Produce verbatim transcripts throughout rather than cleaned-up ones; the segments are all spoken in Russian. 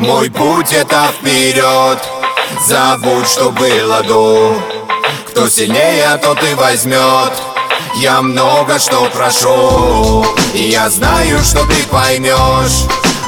Мой путь это вперед, забудь, что было до. Кто сильнее, тот и возьмет. Я много что прошел, и я знаю, что ты поймешь,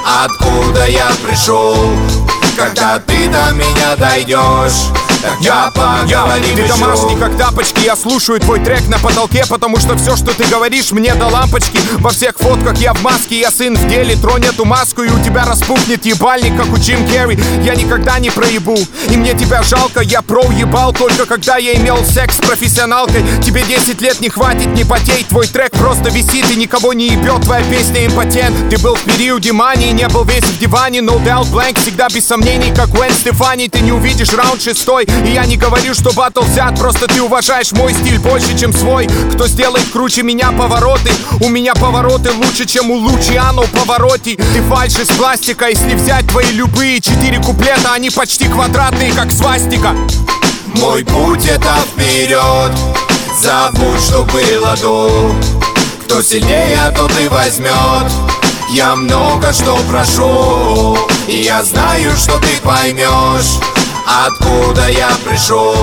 откуда я пришел, когда ты до меня дойдешь. Я поговорим Ты еще. домашний, как тапочки. Я слушаю твой трек на потолке, потому что все, что ты говоришь, мне до лампочки. Во всех фотках я в маске, я сын в деле. Тронь эту маску, и у тебя распухнет ебальник, как у Джим Керри. Я никогда не проебу, и мне тебя жалко. Я проебал только когда я имел секс с профессионалкой. Тебе десять лет не хватит, не потей. Твой трек просто висит и никого не ебет. Твоя песня импотент. Ты был в периоде мании, не был весь в диване. No doubt blank, всегда без сомнений, как Уэн Стефани. Ты не увидишь раунд шестой. И я не говорю, что батл взят, просто ты уважаешь мой стиль больше, чем свой. Кто сделает круче меня повороты? У меня повороты лучше, чем у Лучиано Паваротти. Ты фальшь из пластика, если взять твои любые четыре куплета, они почти квадратные, как свастика. Мой путь это вперед, забудь, что было до. Кто сильнее, тот и возьмет. Я много что прошел, и я знаю, что ты поймешь, откуда я пришел,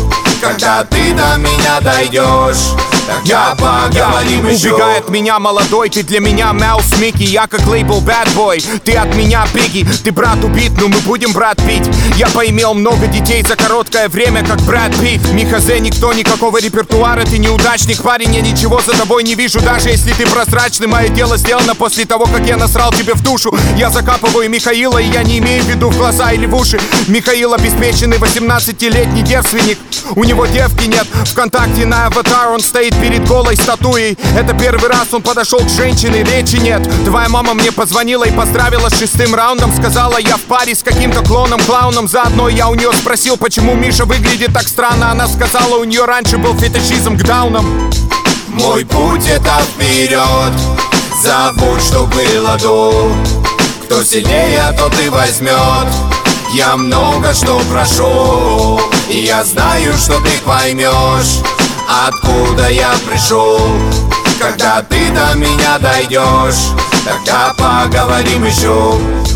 когда ты до меня дойдешь. Тогда поговорим еще. Убегай от меня, молодой, ты для меня Маус Микки. Я как лейбл Bad Boy, ты от меня Бигги. Ты брат убит, но мы будем брат пить. Я поимел много детей за короткое время, как Брэд Питт. Михазе, никто, никакого репертуара. Ты неудачник, парень, я ничего за тобой не вижу. Даже если ты прозрачный, мое дело сделано после того, как я насрал тебе в душу. Я закапываю Михаила, и я не имею в виду в глаза или в уши. Михаил обеспеченный восемнадцатилетний девственник. У него девки нет, ВКонтакте на аватар он стоит перед голой статуей. Это первый раз он подошел к женщине, речи нет. Твоя мама мне позвонила и поздравила с шестым раундом. Сказала, я в паре с каким-то клоном-клауном. Заодно я у нее спросил, почему Миша выглядит так странно. Она сказала, у нее раньше был фетишизм к даунам. Мой путь это вперед, забудь, что было до. Кто сильнее, тот и возьмет. Я много что прошел, и я знаю, что ты поймешь, откуда я пришел, когда ты до меня дойдешь. Тогда поговорим еще.